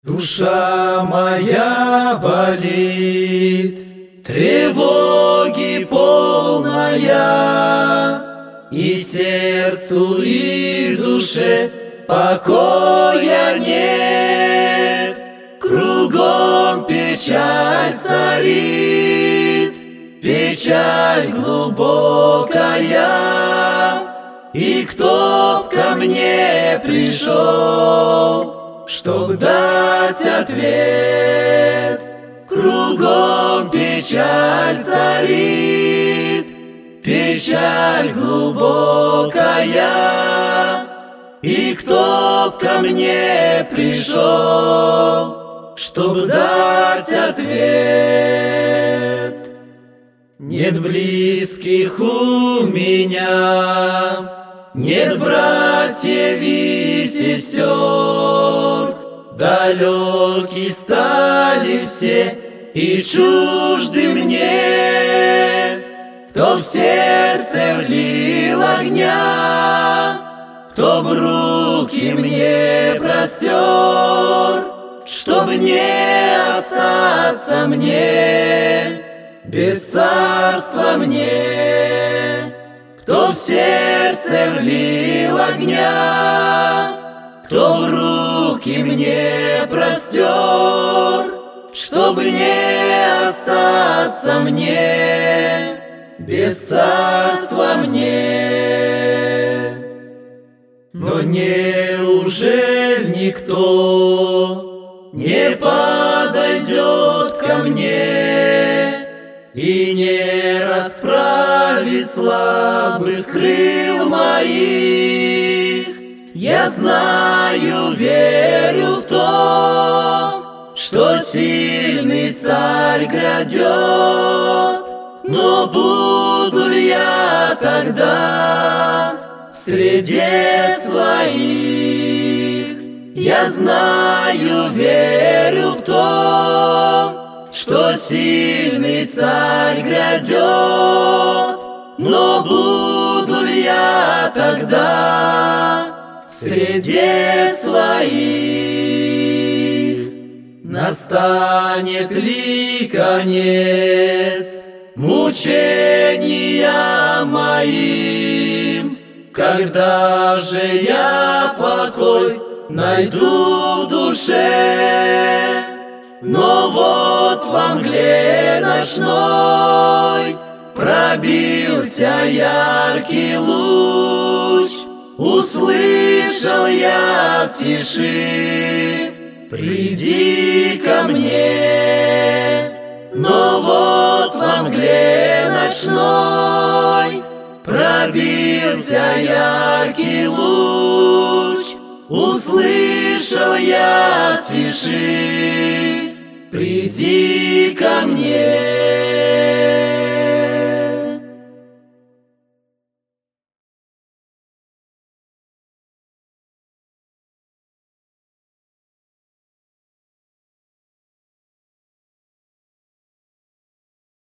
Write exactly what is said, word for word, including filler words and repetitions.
Душа моя болит, тревоги полная, и сердцу, и душе покоя нет. Кругом печаль царит, печаль глубокая, и кто б ко мне пришел, чтоб дать ответ? Кругом печаль царит, печаль глубокая, и кто б ко мне пришел, чтоб дать ответ? Нет близких у меня, нет братьев и сестер, далеки стали все и чужды мне. Кто в сердце влил огня, кто в руки мне простер, чтоб не остаться мне без царства мне. Кто в сердце влил огня, кто в руки мне простер, чтобы не остаться мне без царства мне. Но неужели никто не подойдет ко мне и не расправит слабых крыл моих? Я знаю, верю в то, что сильный царь грядет, но буду ли я тогда в среде своих? Я знаю, верю в то, что сильный царь грядет, но буду ли я тогда в среде своих? Настанет ли конец мучения моим? Когда же я покой найду в душе? Но вот во мгле ночной пробился яркий луч, услышал я в тиши: приди ко мне. Но вот во мгле ночной пробился яркий луч, услышал я в тиши: приди ко мне.